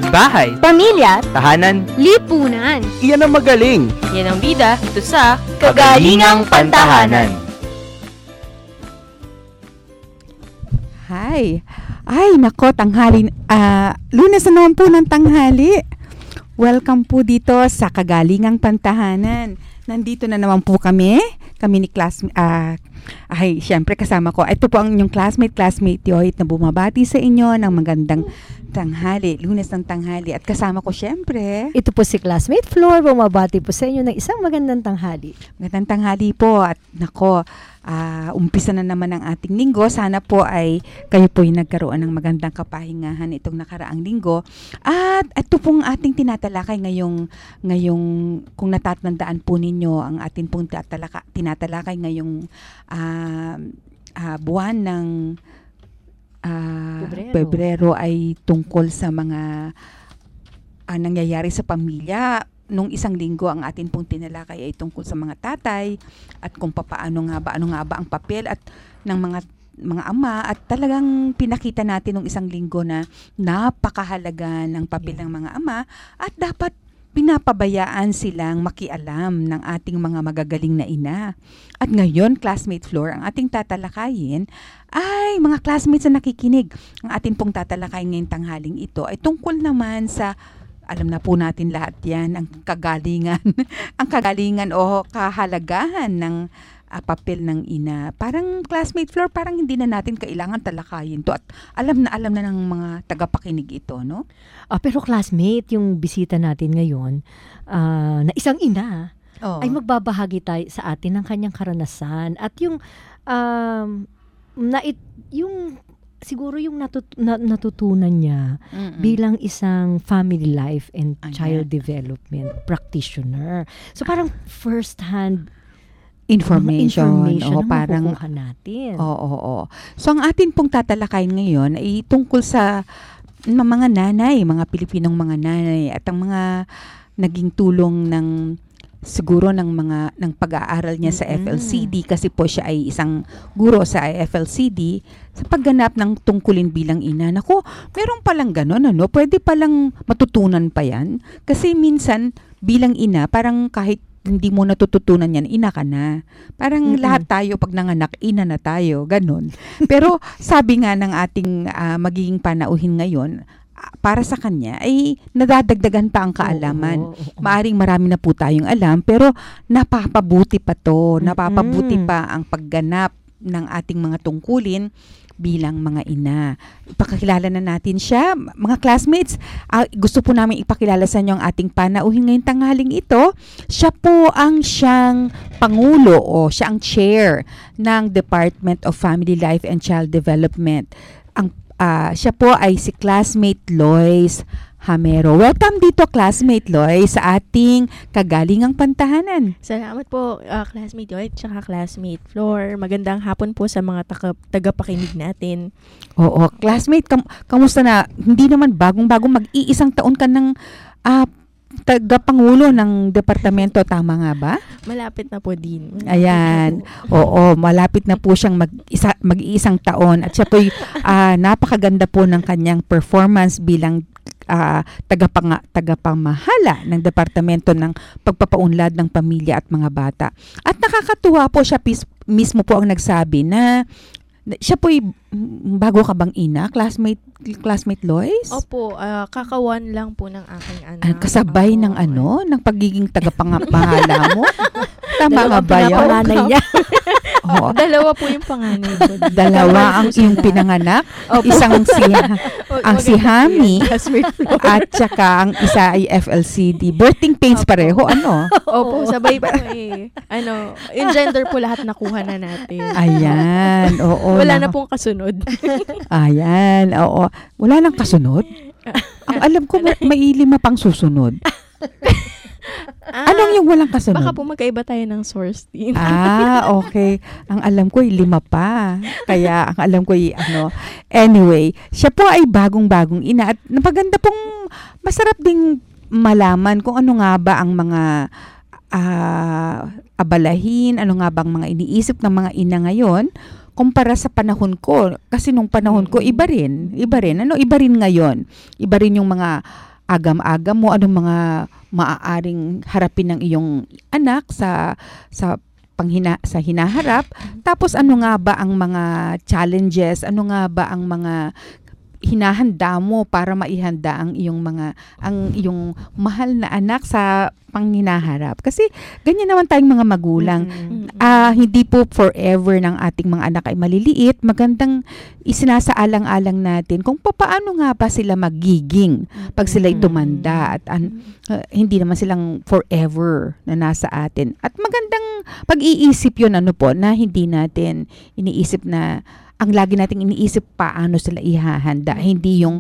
bahay, pamilya, tahanan, lipunan. iyan ang magaling. Yan ang bida ito sa Kagalingang Pantahanan. Hi. Ay, nako, tanghali. Lunes na naman po ng tanghali. Welcome po dito sa Kagalingang Pantahanan. Nandito na naman po kami ni syempre kasama ko. Ito po ang inyong classmate Yoit na bumabati sa inyo ng magandang tanghali, Lunes ng tanghali. At kasama ko syempre. Ito po si classmate Flor, bumabati po sa inyo ng isang magandang tanghali. Magandang tanghali po at nako, umpisa na naman ang ating linggo. Sana po ay kayo po yung nagkaroon ng magandang kapahingahan itong nakaraang linggo. At ito pong ating tinatalakay ngayong kung natatandaan po ninyo, ang ating pong tinatalakay ngayong buwan ng Pebrero ay tungkol sa mga nangyayari sa pamilya. Nung isang linggo ang atin pong tinalakay ay tungkol sa mga tatay at kung ano nga ba ang papel at ng mga ama, at talagang pinakita natin nung isang linggo na napakahalaga ng papel ng mga ama at dapat pinapabayaan silang makialam ng ating mga magagaling na ina. At ngayon, classmate Flor, ang ating tatalakayin ay mga classmates na nakikinig. Ang ating pong tatalakayin ngayong tanghaling ito ay tungkol naman sa, alam na po natin lahat yan, ang kagalingan, ang kagalingan o kahalagahan ng papel ng ina. Parang classmate Flor, parang hindi na natin kailangan talakayin to at alam na ng mga tagapakinig ito, no? Pero classmate, yung bisita natin ngayon na isang ina ay magbabahagi tayo sa atin ng kanyang karanasan at yung siguro yung natutunan niya bilang isang family life and child development practitioner. So parang first-hand information na parang natin. Oo. So ang atin pong tatalakayin ngayon ay tungkol sa mga nanay, mga Pilipinong mga nanay at ang mga naging tulong ng siguro ng pag-aaral niya sa FLCD, kasi po siya ay isang guro sa FLCD sa pagganap ng tungkulin bilang ina. Nako, meron palang gano'n, ano? Pwede palang matutunan pa yan. Kasi minsan bilang ina, parang kahit hindi mo natututunan yan, ina ka na. Parang lahat tayo pag nanganak, ina na tayo, ganun. Pero sabi nga ng ating magiging panauhin ngayon, para sa kanya ay nadadagdagan pa ang kaalaman. Maaring marami na po tayong alam, pero napapabuti pa to. Napapabuti pa ang pagganap ng ating mga tungkulin bilang mga ina. Ipakilala na natin siya. Mga classmates, gusto po namin ipakilala sa inyo ang ating panauhin ngayong tanghaling ito. Siya po ang siyang pangulo o siya ang chair ng Department of Family Life and Child Development. Siya po ay si classmate Lois Hamero. Welcome dito, classmate Lois, sa ating Kagalingang Pantahanan. Salamat po, classmate Yoit, tsaka classmate Flor. Magandang hapon po sa mga tagapakinig natin. Oo, classmate, kamusta na? Hindi naman bagong-bagong, mag-iisang taon ka ng tagapangulo ng departamento, tama nga ba? Malapit na po din. Ayan. Oo, malapit na po siyang mag-iisang taon at siya po'y napakaganda po ng kanyang performance bilang tagapamahala ng departamento ng pagpapaunlad ng pamilya at mga bata. At nakakatuwa po siya mismo po ang nagsabi na siya po'y bago ka bang ina, classmate Lois? Opo, kakawan lang po ng aking anak. Kasabay ng ng pagiging tagapamahala mo? Tama nga ba yun? Panganay niya. Dalawa po yung panganay ko. Dalawa ang iyong pinanganak? Isang si Hami at saka ang isa ay FLCD. Birthing pains pareho, ano? Opo, sabay po eh. Yung gender po lahat nakuha na natin. Ayan, oo. Wala na pong kasunod. Ayan, oo. Wala nang kasunod? Ang alam ko, may 5 pang susunod. Anong yung walang kasunod? Baka po magkaiba tayo ng source din. Okay. Ang alam ko 5 pa. Kaya ang alam ko Anyway, siya po ay bagong-bagong ina at napaganda pong masarap ding malaman kung ano nga ba ang mga abalahin, ano nga bang mga iniisip ng mga ina ngayon kumpara sa panahon ko. Kasi nung panahon ko, iba rin. Iba rin ngayon. Iba rin yung mga agam-agam mo, anong mga maaaring harapin ng iyong anak sa sa hinaharap. Tapos ano nga ba ang mga challenges, ano nga ba ang mga hinahanda mo para maihanda ang iyong mahal na anak sa panghinaharap. Kasi ganyan naman tayong mga magulang. Hindi po forever ng ating mga anak ay maliliit. Magandang isinasaalang-alang natin kung paano nga ba sila magiging pag sila'y tumanda at hindi naman silang forever na nasa atin. At magandang pag-iisip yun na hindi natin iniisip na ang lagi nating iniisip paano sila ihahanda, hindi yung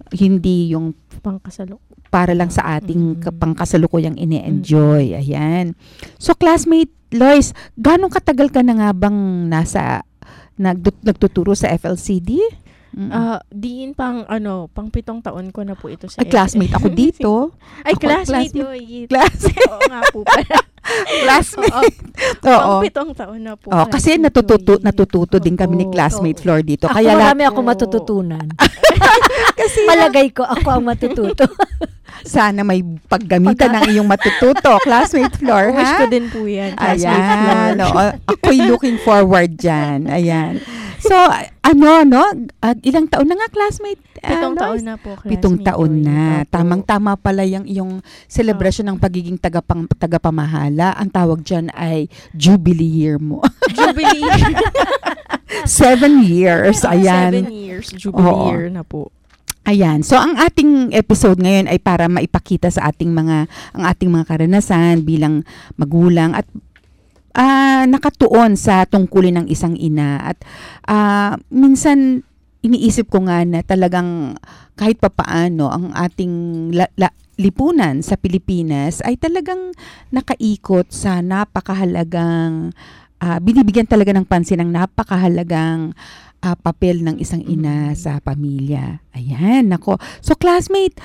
para lang sa ating pangkasalukuyang ine-enjoy. Ayan. So classmate Lois, ganong katagal ka na nga bang nagtuturo sa FLCD? Diin pang 7 taon ko na po ito sa classmate ako dito. Ay, classmate. Oo nga po pala. Classmate. Oo. Pang 7 taon na po. Kasi natututo din kami ni classmate Flor dito. Kaya marami ako matututunan. Kasi malagay ko ako ang matututo. Sana may paggamitan ng iyong matututo, classmate Flor, ha? Wish ko din po yan. Ayan. Ako'y looking forward dyan. Ayan. So, ilang taon na nga, classmate? 7 taon na po, classmate. 7 taon na. Tamang-tama pala yung iyong celebration ng pagiging tagapamahala. Ang tawag dyan ay Jubilee year mo. Jubilee. 7 years. Ayan. 7 years. Jubilee year na po. Ayan. So, ang ating episode ngayon ay para maipakita sa ating mga karanasan bilang magulang at nakatuon sa tungkulin ng isang ina. At minsan, iniisip ko nga na talagang kahit papaano ang ating lipunan sa Pilipinas ay talagang nakaikot sa napakahalagang, binibigyan talaga ng pansin ng napakahalagang papel ng isang ina sa pamilya. Ayan, nako. So classmate,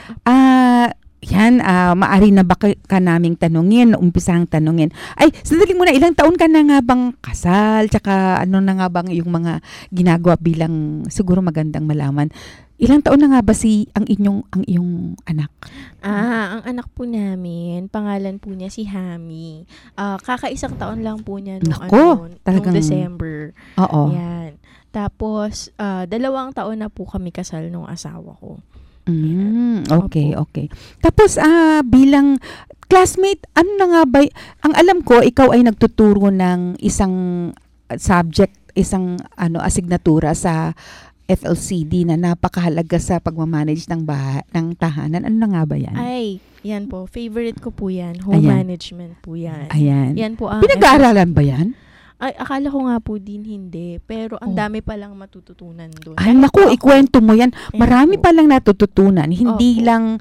maari na ba ka naming tanungin, umpisang tanungin. Ay, sandali muna, ilang taon ka na nga bang kasal? Tsaka ano na nga bang yung mga ginagawa bilang, siguro magandang malaman. Ilang taon na nga ba ang iyong anak? Ang anak po namin, pangalan po niya si Hami. Kakaisang taon lang po niya nung December. Oo. Yan. Tapos, 2 taon na po kami kasal nung asawa ko. Okay. Tapos, bilang classmate, ano na nga ba, ang alam ko, ikaw ay nagtuturo ng isang subject, isang asignatura sa FLCD na napakahalaga sa pagmamanage ng tahanan. Ano na nga ba yan? Ay, yan po. Favorite ko po yan. Home management po yan. Ayan. Yan po ang pinag-aaralan ba yan? Ay, akala ko nga po din hindi. Pero ang dami palang matututunan doon. Ay, naku, ikwento mo yan. Marami palang natututunan. Hindi lang,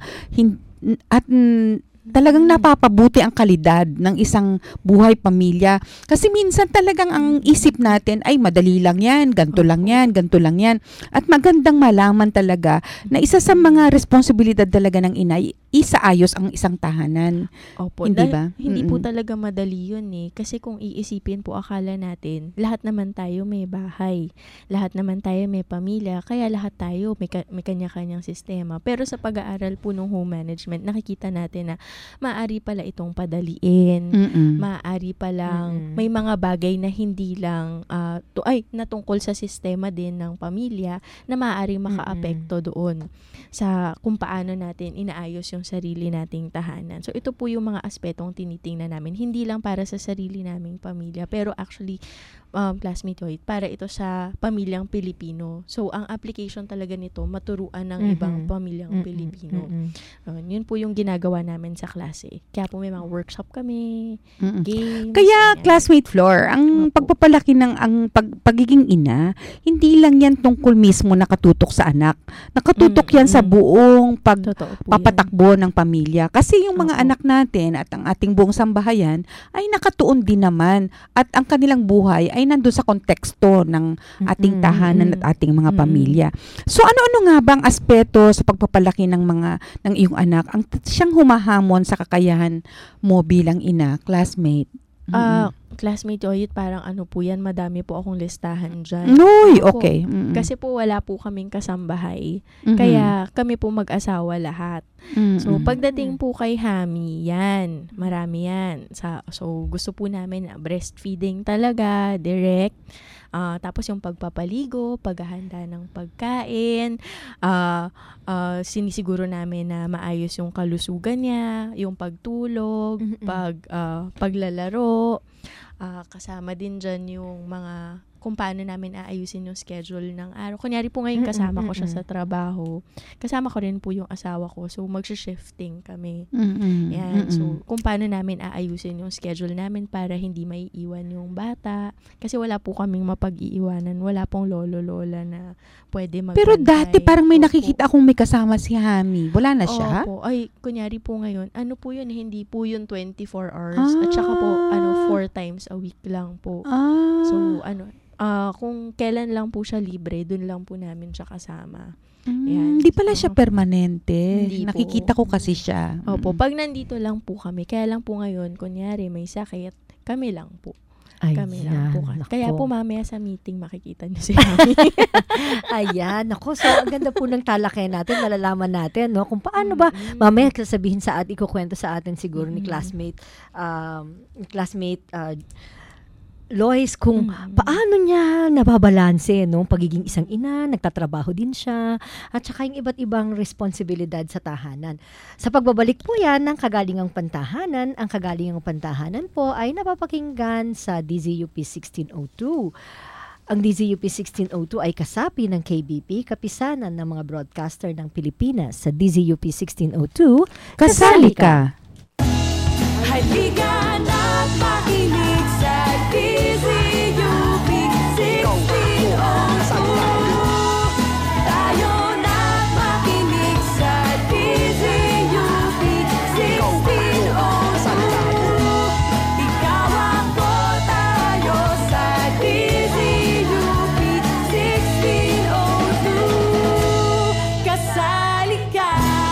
talagang napapabuti ang kalidad ng isang buhay pamilya. Kasi minsan talagang ang isip natin ay madali lang yan, ganito lang yan. At magandang malaman talaga na isa sa mga responsibilidad talaga ng inay, isaayos ang isang tahanan. Opo. Hindi ba? Hindi po talaga madali yun eh. Kasi kung iisipin po, akala natin, lahat naman tayo may bahay. Lahat naman tayo may pamilya. Kaya lahat tayo may kanya-kanyang sistema. Pero sa pag-aaral po ng home management, nakikita natin na maaari pala itong padaliin. Maaari palang may mga bagay na hindi lang natungkol sa sistema din ng pamilya na maaaring makaapekto doon sa kung paano natin inaayos yung sarili nating tahanan. So ito po yung mga aspetong tinitingnan namin. Hindi lang para sa sarili naming pamilya, pero actually classmate Lloyd, para ito sa pamilyang Pilipino. So ang application talaga nito maturuan ng ibang pamilyang Pilipino. Yun po yung ginagawa namin sa klase. Kaya po may mga workshop kami, games. Kaya classmate Flor, ang pagpapalaki ng pagiging ina, hindi lang yan tungkol mismo nakatutok sa anak. Nakatutok yan sa buong papatakbo ng pamilya. Kasi yung mga anak natin at ang ating buong sambahayan ay nakatuon din naman at ang kanilang buhay ay nandun sa konteksto ng ating tahanan at ating mga pamilya. So ano-ano nga bang aspeto sa pagpapalaki ng iyong anak ang siyang humahamon sa kakayahan mo bilang ina, classmate? Classmate Oyit, parang po yan, madami po akong listahan dyan. Noy, okay. Kasi po wala po kaming kasambahay. Kaya kami po mag-asawa lahat. So, pagdating po kay Hami, yan. Marami yan. So, gusto po namin breastfeeding talaga, direct. Tapos yung pagpapaligo, paghahanda ng pagkain, sinisiguro namin na maayos yung kalusugan niya, yung pagtulog, paglalaro, kasama din dyan yung mga kung paano namin aayusin yung schedule ng araw. Kunyari po ngayon kasama ko siya sa trabaho. Kasama ko rin po yung asawa ko. So, mag-shifting kami. Yan. So, kung paano namin aayusin yung schedule namin para hindi maiiwan yung bata. Kasi wala po kaming mapag-iiwanan. Wala pong lolo-lola na pwede magbantay. Pero dati parang may nakikita akong may kasama si Hami. Wala na siya? Opo. Ay, kunyari po ngayon, ano po yun? Hindi po yun 24 hours. At saka po, 4 times a week lang po. So, kung kailan lang po siya libre, dun lang po namin siya kasama. Hindi pala siya permanente. Hindi Nakikita ko kasi siya. Opo, pag nandito lang po kami, kaya lang po ngayon, kunyari may sakit, kami lang po. Kami lang po. Kaya po mamaya sa meeting makikita niyo si Hami. Ayan, ako. So, ang ganda po ng talakayan natin, malalaman natin, no? Kung paano ba, mamaya sasabihin ikukwento sa atin siguro ni classmate Lois, kung paano niya nababalanse, no? Pagiging isang ina, nagtatrabaho din siya, at saka yung iba't ibang responsibilidad sa tahanan. Sa pagbabalik po yan ng Kagalingang Pantahanan, ang Kagalingang Pantahanan po ay napapakinggan sa DZUP 1602. Ang DZUP 1602 ay kasapi ng KBP, kapisanan ng mga broadcaster ng Pilipinas. Sa DZUP 1602, Kasali ka! Halika na't makinig sa DZUP 1602. Tayo na't makinig sa DZUP 1602. Ikaw ako, tayo sa DZUP 1602. Kasali ka.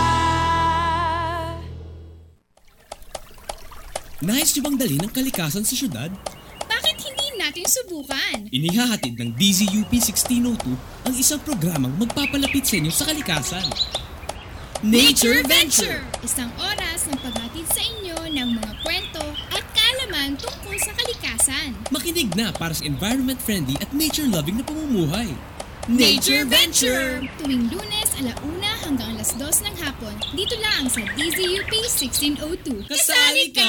Nais niyo bang dalhin ang kalikasan sa syudad? Bakit hindi natin subukan? Inihahatid ng DZUP 1602 ang isang programang magpapalapit sa inyo sa kalikasan. Nature Venture! Isang oras ng paghatid sa inyo ng mga kwento at kaalaman tungkol sa kalikasan. Makinig na para sa environment-friendly at nature-loving na pamumuhay. Nature Venture! Tuwing Lunes, 1:00 hanggang 2:00 ng hapon, dito lang sa DZUP 1602. Kasali ka!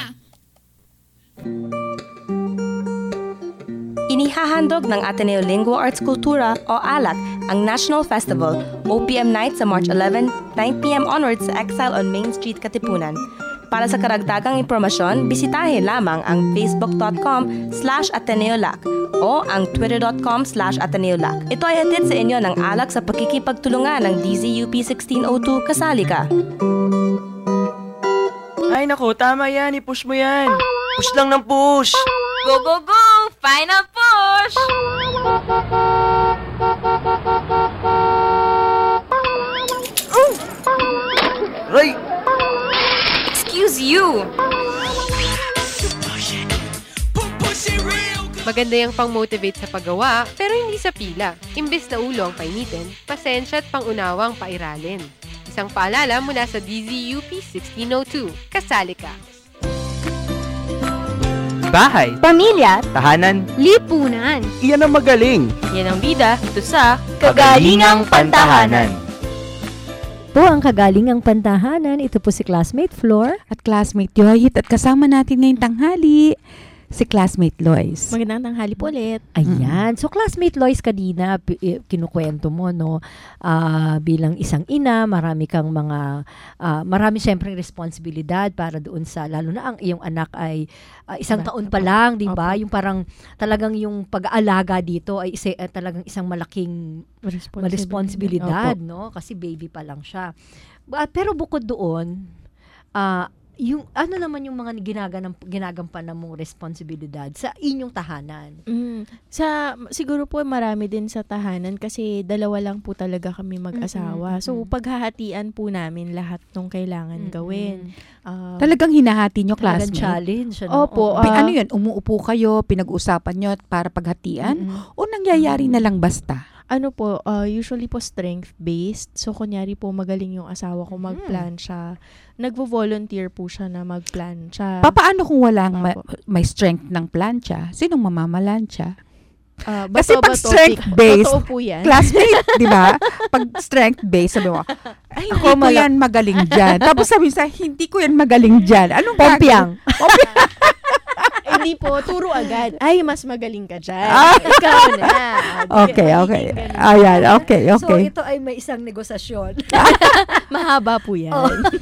Inihahandog ng Ateneo Lingua Arts Kultura o ALAC ang National Festival OPM Night sa March 11, 9 p.m. onwards sa Exile on Main Street, Katipunan. Para sa karagdagang impormasyon, bisitahin lamang ang facebook.com/AteneoLac o ang twitter.com/AteneoLac. Ito ay hatid sa inyo ng ALAC sa pakikipagtulungan ng DZUP 1602 Kasali Ka. Ay nako, tama yan. I-push mo yan. Push lang ng push. Go, go, go! Final push! Ray! Excuse you! Maganda yung pang-motivate sa paggawa, pero hindi sa pila. Imbes na ulo ang painitin, pasensya at pangunawang pairalin. Isang paalala mula sa DZUP 1602. Kasali ka! Bahay, Pamilya, tahanan, lipunan. iyan ang magaling. Yan ang bida ito sa Kagalingang Pantahanan. po ang Kagalingang Pantahanan. Ito po si Classmate Flor. At classmate Yoyit, at kasama natin ngayong tanghali, si classmate Lois. Magandang tanghali po ulit. Ayan. So, Classmate Lois, kanina, kinukwento mo, no, bilang isang ina, marami siyempre responsibilidad para doon sa, lalo na ang iyong anak ay isang taon pa lang, di ba? Yung parang talagang yung pag-aalaga dito ay talagang isang malaking responsibilidad, no? Kasi baby pa lang siya. Pero bukod doon, yung ano naman yung mga ginagampanan mong responsibilidad sa inyong tahanan? Siguro po marami din sa tahanan kasi dalawa lang po talaga kami mag-asawa. So paghahatian po namin lahat ng kailangan gawin. Talagang hinahati nyo, Talagang classmate? challenge. Ano? Opo. Ano yun? Umuupo kayo, pinag-usapan nyo para paghatian? O nangyayari na lang basta? Usually po strength-based. So, kunyari po, magaling yung asawa ko magplancha. Nagvo-volunteer po siya na magplancha. Paano kung walang may strength ng plancha? Sinong mamamalansya? Kasi pag strength-based, totoo po yan. classmate, di ba? Pag strength-based, sabi mo, ay, hindi ko yan magaling dyan. Tapos sabi sa, hindi ko yan magaling dyan. Anong Pompiang. Hindi po, turo agad. Ay, mas magaling ka dyan. Ikaw na. Okay. Ayan, okay. So, ito ay may isang negosasyon. Mahaba po yan.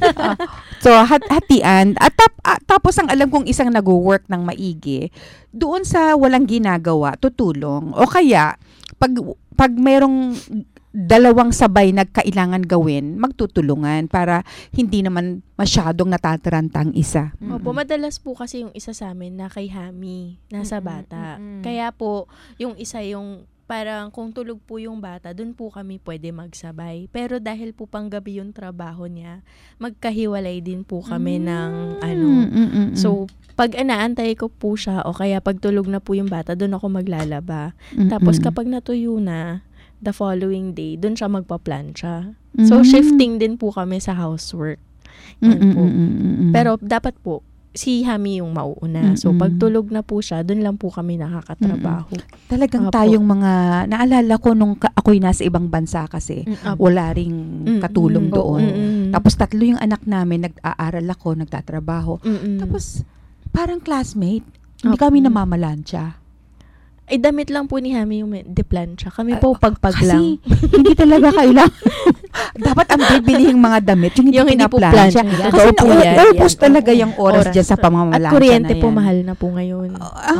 So, hatian. At tapos ang alam kong isang nag-work ng maigi, doon sa walang ginagawa, tutulong. O kaya, pag merong dalawang sabay nagkailangan gawin, magtutulungan para hindi naman masyadong natataranta ang isa. Opo, madalas po kasi yung isa sa amin na kay Hami, nasa bata. Kaya po, yung isa yung parang kung tulog po yung bata, dun po kami pwede magsabay. Pero dahil po panggabi yung trabaho niya, magkahiwalay din po kami ng So, pag inaantay ko po siya o kaya pag tulog na po yung bata, dun ako maglalaba. Tapos kapag natuyo na, the following day, dun siya magpa-plancha. So, shifting din po kami sa housework. Po. Pero dapat po, si Hami yung mauuna. So, pag tulog na po siya, dun lang po kami nakakatrabaho. Talagang tayong mga, naalala ko nung ako'y nasa ibang bansa kasi, wala ring katulong doon. Tapos 3 yung anak namin, nag-aaral ako, nagtatrabaho. Tapos, parang classmate, hindi kami namamalansya. Ay, damit lang po ni Hami yung de-plancha. Kami po pagpag lang. Kasi, hindi talaga kailangan. Dapat ang bibilihing mga damit, yung hindi po pinaplansya. plancha. Kasi naubos talaga yung oras dyan sa pamamalansya na yan. At kuryente po, mahal na po ngayon.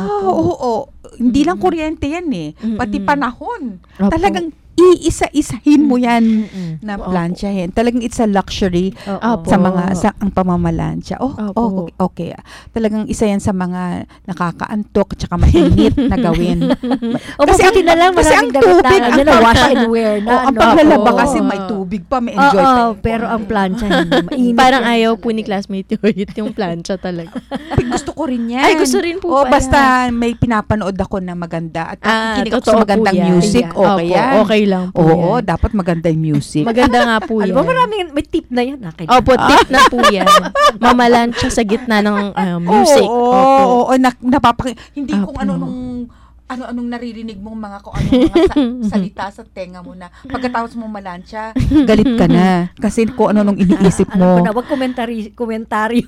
Oo. Hindi lang kuryente yan eh. Pati panahon. Opo. Talagang iisa-isahin mo yan na planchahin. Talagang it's a luxury sa ang pamamalansya. Okay. Talagang isa yan sa mga nakakaantok at saka mainit na gawin. Kasi na lang maraming damit na wash and wear na. Ang paglalaba kasi may tubig pa, may enjoy pa. Pero ang plancha hindi mainit. Parang ayaw po ni classmate yung plancha talaga. Gusto ko rin yan. Ay, gusto rin po pala. Basta may pinapanood ako na maganda at kinig ako sa totoo magandang po yan. music. Okay yan. Okay lang po yan. Dapat maganda yung music. Maganda nga po yan. Alam mo, may tip na yan. Opo, tip na po yan. Mamalansya sa gitna ng music. Oo, hindi kung anong naririnig mong mga kung anong mga salita sa tenga mo na pagkatapos mo malansya, galit ka na. Kasi kung ano iniisip mo. Alam ko na, wag komentaryo.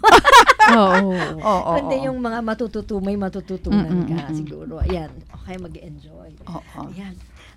Oo. Kundi yung mga may matututunan ka siguro. Ayan. Okay, mag-enjoy. Ayan.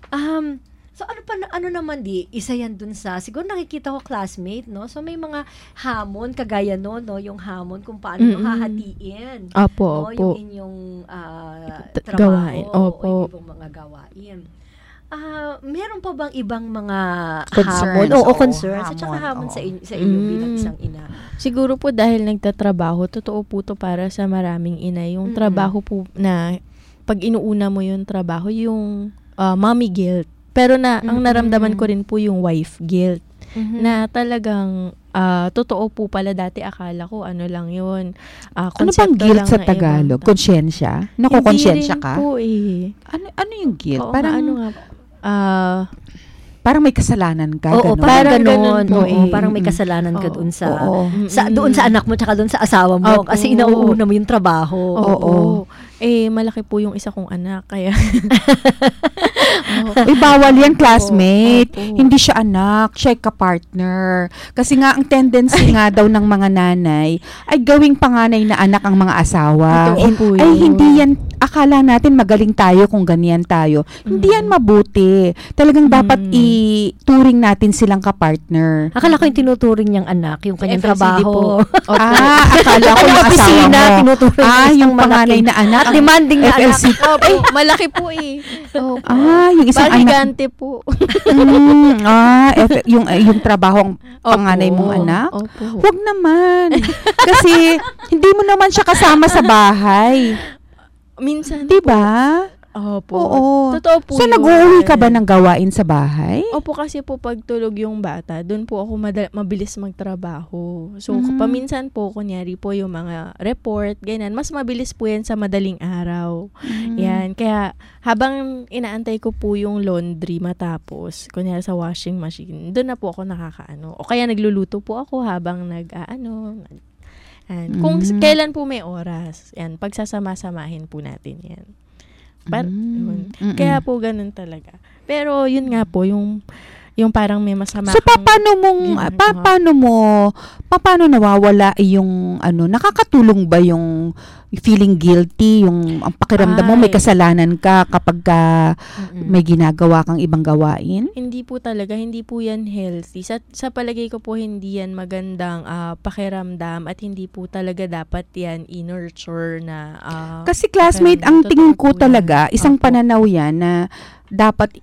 So ano naman isa yan dun sa, siguro nakikita ko classmate, no? So may mga hamon, kagaya no, yung hamon kung paano nyo hahatiin. Opo. Yung inyong trabaho. Gawain. Opo. O yung mga gawain. Meron pa bang ibang mga concerns? hamon? Concerns. At saka hamon sa inyo bilang isang ina. Siguro po dahil nagtatrabaho, totoo po to para sa maraming ina. Yung trabaho po na, pag inuuna mo yung trabaho, yung mommy guilt. Pero ang naramdaman ko rin po yung wife guilt. Na talagang totoo po pala dati akala ko lang yun. Ano bang guilt sa Tagalog? Konsyensya? Nakukonsyensya ka? Hindi rin po Ano yung guilt? Oo, parang parang may kasalanan ka. Oo, ganun. parang ganun po parang may kasalanan ka doon doon sa anak mo tsaka doon sa asawa mo. Kasi inauuna mo yung trabaho. Oo. Malaki po yung isa kong anak, kaya bawal yan, classmate. Hindi siya anak, siya ay kapartner. Kasi nga, ang tendency nga daw ng mga nanay ay gawing panganay na anak ang mga asawa. Ay, hindi yan, akala natin magaling tayo kung ganyan tayo. Hindi yan mabuti. Talagang dapat ituring natin silang kapartner. Akala ko yung tinuturing niyang anak, yung kanyang trabaho. Akala ko yung asawa mo. Tinuturing yung panganay na anak. Demanding na anak. malaki po yung isang gigante po. Yung trabaho ang panganay mong anak? Huwag naman. Kasi hindi mo naman siya kasama sa bahay. Minsan diba? Opo. Oo. Totoo po So, yun. nag-uuwi ka ba ng gawain sa bahay? Opo, kasi po pag tulog yung bata, doon po ako mabilis magtrabaho. So, Mm. paminsan po, kunyari po yung mga report, ganyan, mas mabilis po yan sa madaling araw. Yan. Kaya, habang inaantay ko po yung laundry matapos, kunyari sa washing machine, doon na po ako nakakaano. O kaya nagluluto po ako habang kung kailan po may oras. Yan, pagsasama-samahin po natin yan. Yun. Kaya po ganun talaga. Pero yun nga po, yung parang may masama. So, paano nawawala yung nakakatulong ba yung feeling guilty, yung ang pakiramdam mo may kasalanan ka kapag may ginagawa kang ibang gawain? Hindi po talaga, hindi po yan healthy. Sa palagay ko po, hindi yan magandang pakiramdam at hindi po talaga dapat yan i-nurture na kasi classmate, ang tingin ko talaga, isang pananaw yan na dapat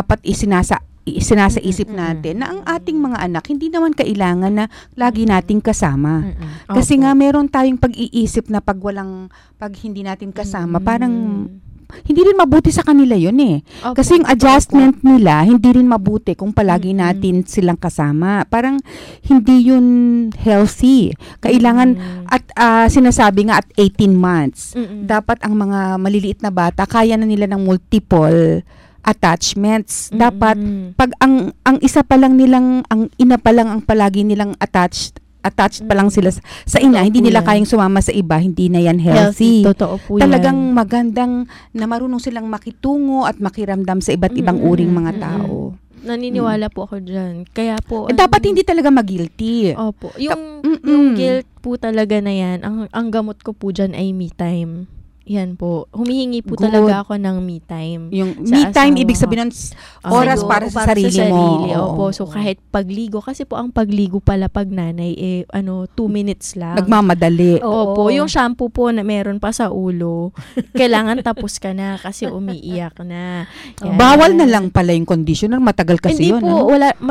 isinasaisip natin na ang ating mga anak hindi naman kailangan na lagi nating kasama. Kasi nga meron tayong pag-iisip na pag hindi natin kasama, parang hindi rin mabuti sa kanila yun eh. Kasi yung adjustment nila, hindi rin mabuti kung palagi natin silang kasama. Parang hindi yun healthy. Kailangan, at sinasabi nga at 18 months, dapat ang mga maliliit na bata, kaya na nila ng multiple attachments. Dapat pag ang isa pa lang nilang, ang ina pa lang ang palagi nilang attached pa lang sila sa ina, hindi nila kayang sumama sa iba, hindi na yan healthy. Totoo po Talagang yan. magandang na marunong silang makitungo at makiramdam sa iba't ibang uring mga tao. Naniniwala po ako dyan. Kaya po dapat hindi talaga mag-guilty. Opo. Yung guilt po talaga na yan, ang gamot ko po dyan ay me time. Yan po. Humihingi po talaga ako ng me time. Yung me time, ibig sabihin nun, oras para sa sarili mo. Opo. So, kahit pagligo, kasi po ang pagligo pala pag nanay, 2 minutes lang. Nagmamadali. Opo. Yung shampoo po na meron pa sa ulo, kailangan tapos ka na kasi umiiyak na. Yan. Bawal na lang pala yung conditioner. Matagal kasi hindi yun. Hindi po. Wala.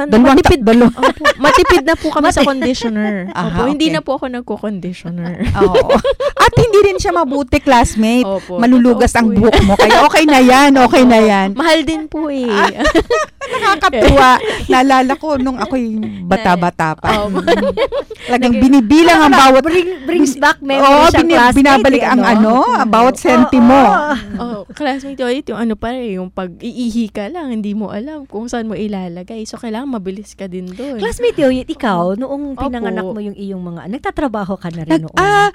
Matipid na po kami sa conditioner. Opo. Hindi na po ako nagko-conditioner. At hindi rin siya mabuti, classmate. Opo, malulugas ang buhok mo. Kaya okay na yan. Mahal din po eh. Nakakatuwa. Naalala ko nung ako'y bata-bata pa. Talagang binibilang ang bawat... Brings back memories ang classmate. Binabalik ang bawat sentimo. Classmate, yung pa rin, yung pag-iihi ka lang, hindi mo alam kung saan mo ilalagay. So, kailangan mabilis ka din doon. Classmate, ikaw, noong pinanganak mo yung iyong mga... Nagtatrabaho ka na rin noon?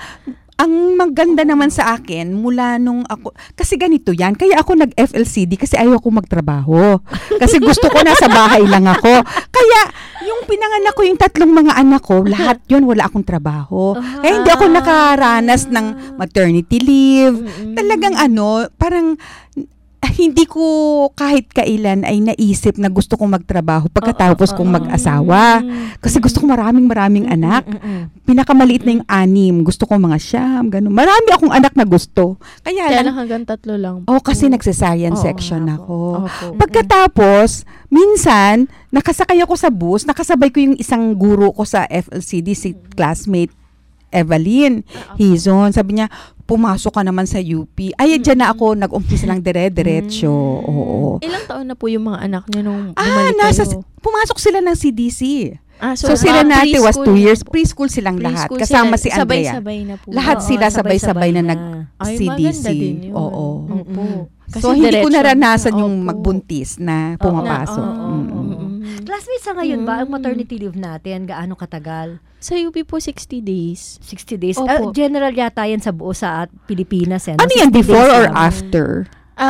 Ang maganda naman sa akin, mula nung ako, kasi ganito yan, kaya ako nag-FLCD kasi ayaw ko magtrabaho. Kasi gusto ko nasa bahay lang ako. Kaya, yung pinanganak ko yung 3 mga anak ko, lahat yun, wala akong trabaho. Kaya hindi ako nakaranas ng maternity leave. Talagang parang, hindi ko kahit kailan ay naisip na gusto kong magtrabaho pagkatapos kong mag-asawa. Kasi gusto ko maraming anak. Pinakamaliit na yung 6. Gusto ko mga 9, ganun. Marami akong anak na gusto. Kaya lang hanggang 3 lang. Kasi nagsa-science section ako. Pagkatapos, minsan, nakasakay ako sa bus, nakasabay ko yung isang guro ko sa FLCD, si classmate Evelyn Hizon. Sabi niya, pumasok ka naman sa UP. Ay, dyan na ako, nag-umpisa lang dire-diretso. Oo. Ilang taon na po yung mga anak niyo nung bumalik kayo? Pumasok sila ng CDC. So sila natin was 2 years. Preschool silang lahat. Kasama si Andrea. Sabay-sabay na po. Lahat sila sabay-sabay na nag-CDC. Oo. So, hindi ko naranasan yung magbuntis na pumapasok. Classmates, sa ngayon ba, ang maternity leave natin, gaano katagal? Sa UP po, 60 days. 60 days? General yata yan sa buo sa Pilipinas. Ano yan, before or after?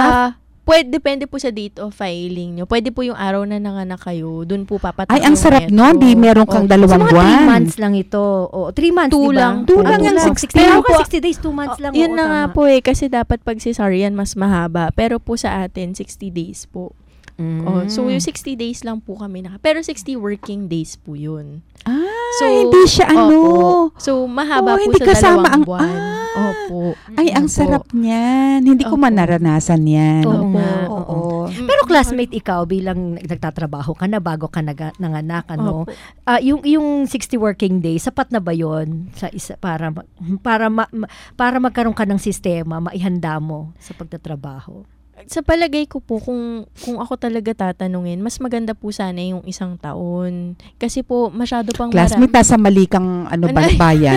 Depende po sa date of filing nyo. Pwede po yung araw na nanganak kayo, dun po papatak. Ay, ang sarap nun. Di meron kang 2 buwan. So, mga 3 months lang ito. 3 months, 2 lang. 2 lang yung 60. Pero po, 60 days, 2 months lang. Yun na nga po kasi dapat pag cesarean mas mahaba. Pero po sa atin, 60 days po. So, yung 60 days lang po kami pero 60 working days po yun. So, hindi siya So, mahaba po hindi sa kasama 2 buwan. Opo. Ay, ang sarap niyan. Hindi ko man naranasan yan. Oo. Pero classmate, ikaw bilang nagtatrabaho ka na bago ka nanganak, yung 60 working days, sapat na ba yun sa isa, para magkaroon ka ng sistema, maihanda mo sa pagtatrabaho? Sa palagay ko po, kung ako talaga tatanungin, mas maganda po sana yung 1 taon. Kasi po, masyado pang Classmate, nasa mali kang bayan.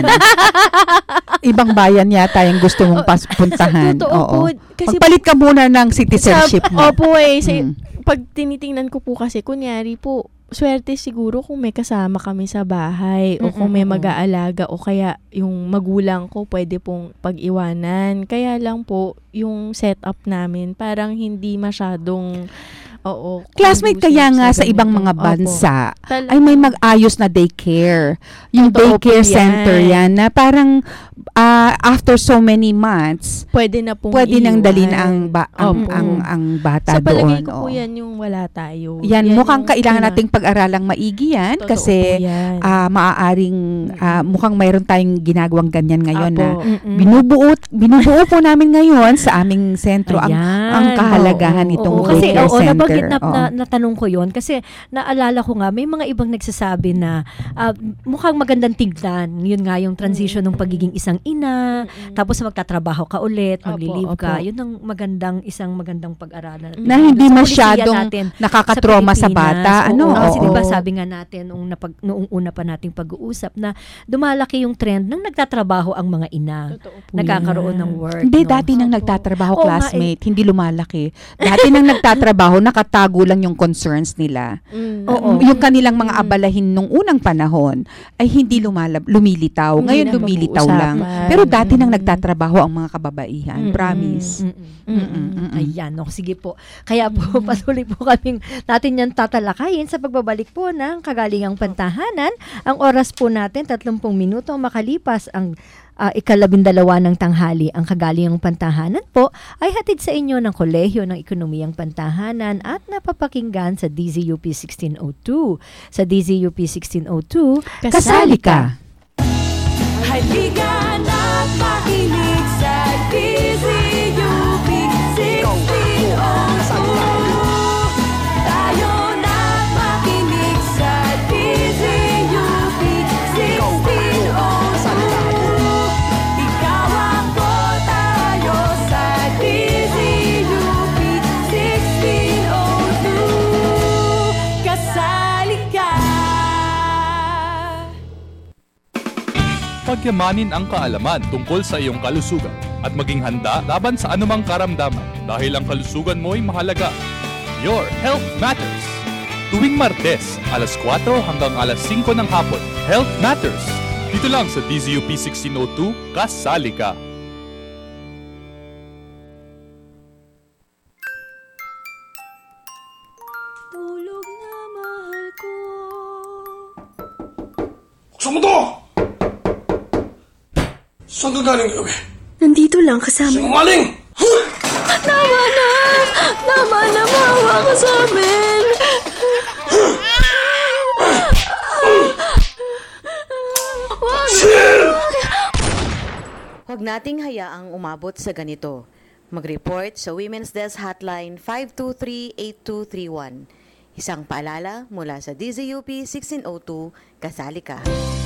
Ibang bayan yata yung gusto mong puntahan. Totoo po. Kasi Magpalit ka muna ng citizenship mo. Opo pag tinitingnan ko po kasi, kunyari po, swerte siguro kung may kasama kami sa bahay o kung may mag-aalaga o kaya yung magulang ko pwede pong pag-iwanan. Kaya lang po, yung setup namin parang hindi masyadong Classmate, kaya nga sa ibang mga bansa ay may mag-ayos na daycare. Yung Totoo daycare po center yan na parang after so many months pwede nang dalhin ang bata doon. Sa palagay ko po yan yung wala tayo. Yan mukhang kailangan nating pag-aralang maigi yan. Totoo kasi maaaring mukhang mayroon tayong ginagawang ganyan ngayon na binubuo po namin ngayon sa aming sentro ang kahalagahan nitong daycare center. Natanong ko yon kasi naalala ko nga may mga ibang nagsasabi na mukhang magandang tignan. Yun nga yung transition ng pagiging isang ina, tapos magtatrabaho ka ulit, maglilive ka. Yun ang isang magandang pag-aralan. Na hindi masyadong nakakatroma sa bata. Kasi diba sabi nga natin noong una pa nating pag-uusap na dumalaki yung trend ng nagtatrabaho ang mga ina. Nagkakaroon ng work. Hindi, dati nang nagtatrabaho, classmate, hindi lumalaki. Dati nang nagtatrabaho, nakatago lang yung concerns nila. Yung kanilang mga abalahin nung unang panahon ay hindi lumilitaw. Ngayon lumilitaw lang. Pero dati nang nagtatrabaho ang mga kababaihan. Promise. Ayan. Sige po. Kaya po patuloy po kaming natin yan tatalakayin sa pagbabalik po ng Kagalingang Pantahanan. Ang oras po natin 30 minuto makalipas ang 12 ng tanghali. Ang Kagalingang Pantahanan po ay hatid sa inyo ng Kolehiyo ng Ekonomiyang Pantahanan at napapakinggan sa DZUP 1602. Sa DZUP 1602, kasali ka! Halika na't makinig sa DZUP 1602. Tayo na't makinig sa DZUP 1602. Ikaw ako, tayo sa DZUP 1602. Kasali ka! Pagyamanin ang kaalaman tungkol sa iyong kalusugan at maging handa laban sa anumang karamdaman dahil ang kalusugan mo ay mahalaga. Your Health Matters. Tuwing Martes, alas 4 hanggang alas 5 ng hapon. Health Matters. Dito lang sa DZUP 1602, kasali ka. Tulog na mahal ko. Buksan mo to! Saan ka galing gabi? Nandito lang kasama. Sinungaling! Tama na! Tama na! Maawa ka sa amin! Huwag nating hayaang umabot sa ganito. Mag-report sa Women's Desk Hotline 523-8231. Isang paalala mula sa DZUP 1602, kasali ka.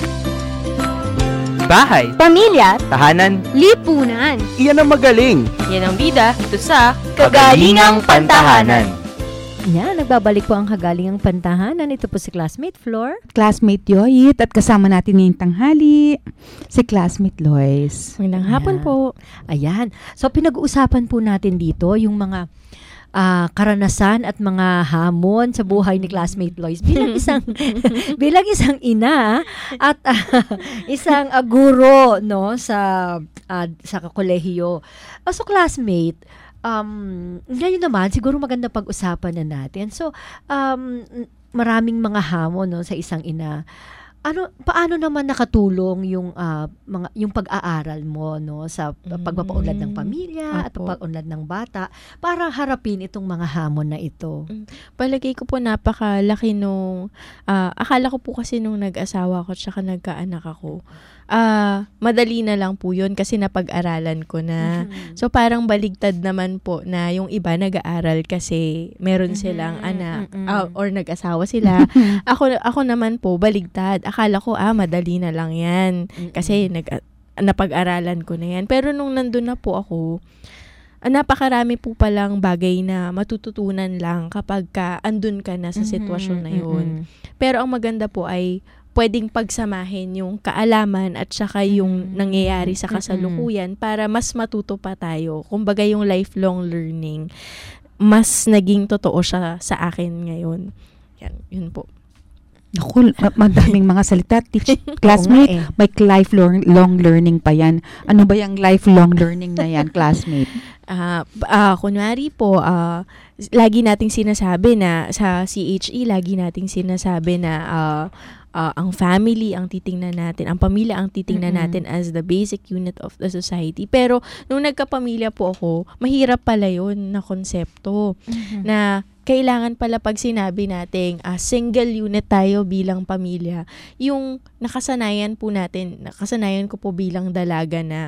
Bahay, Pamilya, tahanan, lipunan. iyan ang magaling. Yan ang bida ito sa Kagalingang Pantahanan. Yan, nagbabalik po ang Kagalingang Pantahanan. Ito po si Classmate Flor. Classmate Yoyit at kasama natin ngayong tanghali si Classmate Lois. Magandang hapon po. Ayan. So pinag-uusapan po natin dito yung mga karanasan at mga hamon sa buhay ni Classmate Lois bilang isang ina at isang guro no sa kolehiyo. So Classmate, ngayon naman siguro maganda pag-usapan na natin. So maraming mga hamon no sa isang ina. Paano naman nakatulong yung pag-aaral mo no sa pagpapaunlad ng pamilya at pagpapaunlad ng bata para harapin itong mga hamon na ito? Palagay ko po napakalaki nung akala ko po kasi nung nag-asawa ko at nagkaanak ako. Madali na lang po yun kasi napag-aralan ko na. So parang baligtad naman po na yung iba nag-aaral kasi meron silang anak or nag-asawa sila. Ako naman po baligtad. Akala ko madali na lang yan kasi napag-aralan ko na yan. Pero nung nandun na po ako, napakarami po palang bagay na matututunan lang kapag andun ka na sa sitwasyon na yun. Pero ang maganda po ay pwedeng pagsamahin yung kaalaman at saka yung nangyayari sa kasalukuyan para mas matuto pa tayo. Kumbaga yung lifelong learning, mas naging totoo siya sa akin ngayon. Yan, yun po. Naku, madaming mga salita. Classmate, may lifelong learning pa yan. Ano ba yung lifelong learning na yan, classmate? Kunwari po, lagi nating sinasabi na sa CHE, lagi nating sinasabi na ang family ang titingnan natin, ang pamilya ang titingnan natin as the basic unit of the society. Pero nung nagkapamilya po ako, mahirap pala yun na konsepto na kailangan pala pag sinabi nating single unit tayo bilang pamilya, yung nakasanayan ko po bilang dalaga na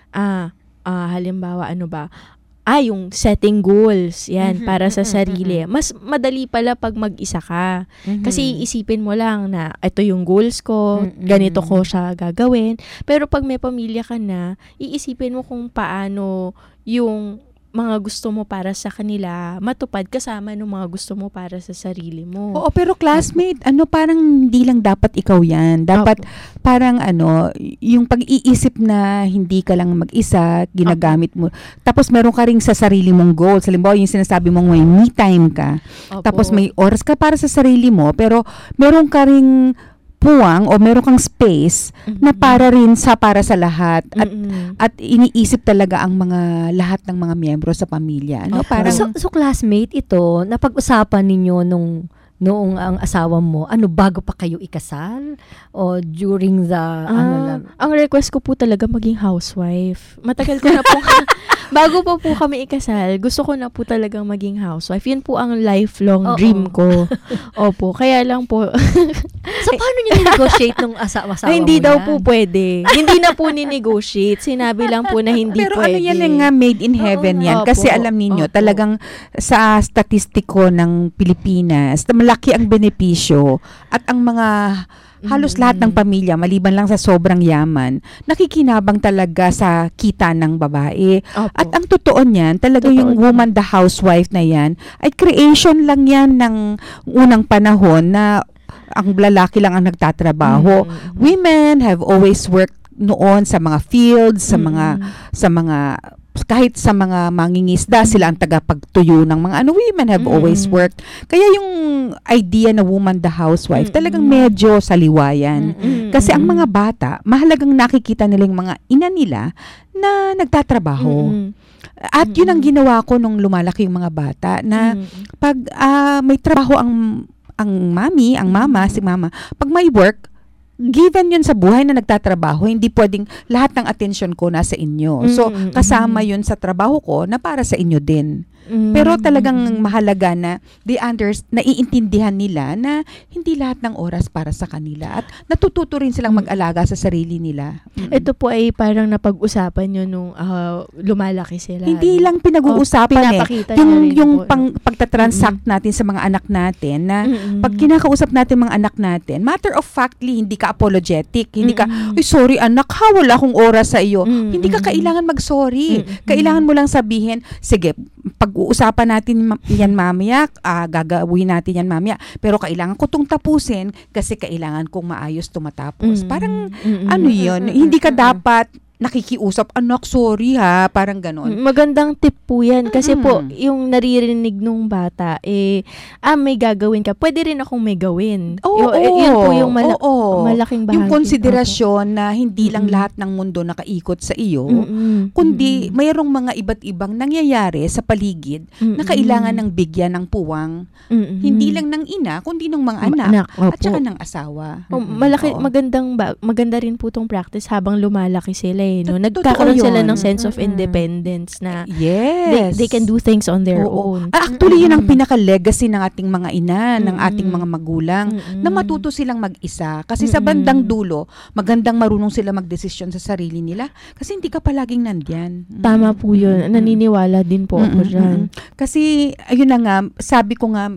halimbawa yung setting goals, yan, para sa sarili. Mas madali pala pag mag-isa ka. Kasi isipin mo lang na ito yung goals ko, ganito ko siya gagawin. Pero pag may pamilya ka na, iisipin mo kung paano yung mga gusto mo para sa kanila matupad kasama ng mga gusto mo para sa sarili mo. Oo, pero classmate, parang hindi lang dapat ikaw yan. Dapat parang yung pag-iisip na hindi ka lang mag-isa, ginagamit mo. Tapos meron ka ring sa sarili mong goals. Halimbawa, yung sinasabi mong may me time ka. Tapos may oras ka para sa sarili mo, pero meron ka ring puwang o meron kang space na para sa lahat at iniisip talaga ang mga lahat ng mga miyembro sa pamilya. Parang so classmate, ito napag-usapan ninyo noong ang asawa mo, bago pa kayo ikasal? O during the, Ang request ko po talaga maging housewife. Matagal ko na po, bago po kami ikasal, gusto ko na po talagang maging housewife. Yun po ang lifelong dream ko. Opo, kaya lang po. So, paano nyo negotiate nung asawa mo hindi daw po pwede. Hindi na po ni-negotiate. Sinabi lang po na hindi pero pwede. Pero yan nga, made in heaven yan. Kasi alam ninyo, talagang sa statistiko ng Pilipinas, malaki ang benepisyo at ang mga halos lahat ng pamilya, maliban lang sa sobrang yaman, nakikinabang talaga sa kita ng babae. At ang totoo niyan, talaga yung woman the housewife na yan, ay creation lang yan ng unang panahon na ang lalaki lang ang nagtatrabaho. Women have always worked noon sa mga fields, sa mga kahit sa mga mangingisda, sila ang tagapagtuyo ng mga women have always worked. Kaya yung idea na woman the housewife, talagang medyo saliwayan. Kasi ang mga bata, mahalagang nakikita nila yung mga ina nila na nagtatrabaho. At yun ang ginawa ko nung lumalaki yung mga bata, na pag may trabaho ang mama, si mama, pag may work, given yun sa buhay na nagtatrabaho, hindi pwedeng lahat ng attention ko nasa inyo. So, kasama yun sa trabaho ko na para sa inyo din. Pero talagang mahalaga na naiintindihan nila na hindi lahat ng oras para sa kanila. At natututo rin silang mag-alaga sa sarili nila. Ito po ay parang napag-usapan nyo nung lumalaki sila. Hindi lang pinag-uusapan yung pagtatransact natin sa mga anak natin na pag kinakausap natin mga anak natin, matter of factly, hindi ka apologetic. Hindi ka, sorry anak, wala akong oras sa iyo. Hindi ka kailangan mag-sorry. Kailangan mo lang sabihin, sige, pag-uusapan natin yan mamaya, gagawin natin yan mamaya. Pero kailangan ko itong tapusin kasi kailangan kong maayos tumatapos. Parang, yun, hindi ka dapat nakikiusap, anak, sorry ha, parang ganon. Magandang tip po yan. Kasi po, yung naririnig nung bata, may gagawin ka. Pwede rin akong may gawin. Yun po yung malaking bahagi. Yung konsiderasyon na hindi lang lahat ng mundo nakaikot sa iyo, kundi mayroong mga iba't ibang nangyayari sa paligid na kailangan ng bigyan ng puwang. Hindi lang ng ina, kundi ng mga anak at saka ng asawa. Maganda rin po tong practice habang lumalaki sila. Nagkakaroon sila ng sense of independence na they can do things on their own. Actually, yun ang pinaka-legacy ng ating mga ina, ng ating mga magulang, na matuto silang mag-isa. Kasi sa bandang dulo, magandang marunong sila magdesisyon sa sarili nila. Kasi hindi ka palaging nandyan. Tama po yun. Naniniwala din po ako dyan. Kasi, ayun na nga, sabi ko nga,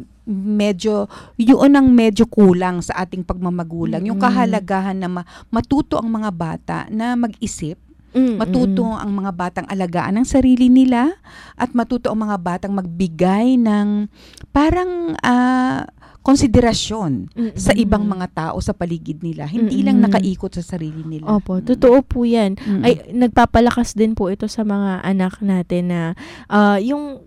yun ang medyo kulang sa ating pagmamagulang. Yung kahalagahan na matuto ang mga bata na mag-isip Matuto ang mga batang alagaan ng sarili nila at matuto ang mga batang magbigay ng parang konsiderasyon sa ibang mga tao sa paligid nila. Hindi lang nakaikot sa sarili nila. Opo, totoo po yan. Ay, nagpapalakas din po ito sa mga anak natin na yung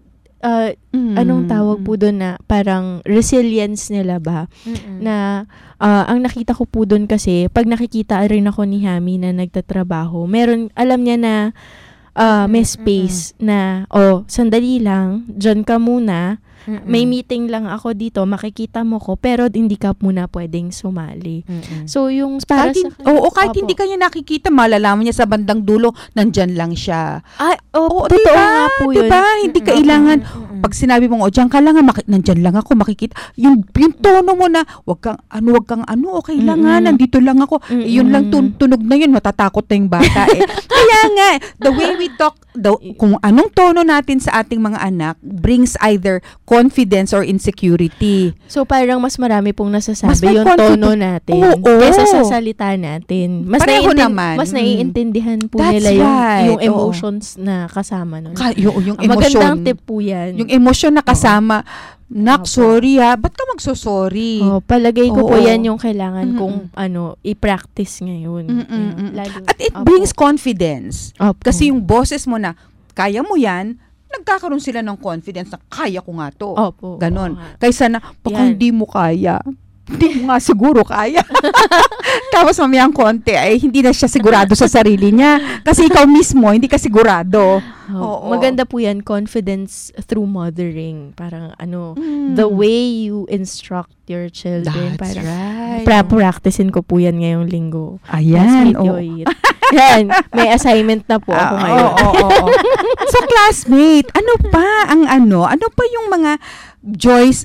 anong tawag po doon na parang resilience nila ba? Na ang nakita ko po doon kasi, pag nakikita rin ako ni Hami na nagtatrabaho, alam niya na may space na, sandali lang, dyan ka muna, may meeting lang ako dito, makikita mo ko, pero hindi ka muna pwedeng sumali. So, yung para kahit hindi kanya nakikita, malalaman niya sa bandang dulo, nandyan lang siya. Totoo diba? nga po yun. Diba? Hindi kailangan, pag sinabi mo, dyan ka lang, nandyan lang ako, makikita. Yung tono mo na, wag kang okay lang nga, nandito lang ako. Yun lang, tunog na yun, matatakot na yung bata eh. Kaya nga, the way we talk, kung anong tono natin sa ating mga anak, brings either confidence or insecurity. So, parang mas marami pong nasasabi yung tono natin kaysa sa salita natin. Mas naiintindihan po nila yung emotions na kasama nun. Yung emosyon. Magandang tip po yan. Yung emosyon na kasama, sorry ba't ka magsosorry? Palagay ko po yan yung kailangan kong i-practice ngayon. At it brings confidence. Kasi yung boses mo na, kaya mo yan, nagkakaroon sila ng confidence na kaya ko nga to. Ganon. Kaysa na, baka hindi mo kaya. Hindi mo nga siguro kaya. Tapos mamayang konti, ay hindi na siya sigurado sa sarili niya. Kasi ikaw mismo, hindi ka sigurado. Maganda po yan, confidence through mothering. Parang the way you instruct your children. That's right. Practicein ko po yan ngayong linggo. Ayan. Yan, may assignment na po ako ngayon. So, classmate, ano pa yung mga joys,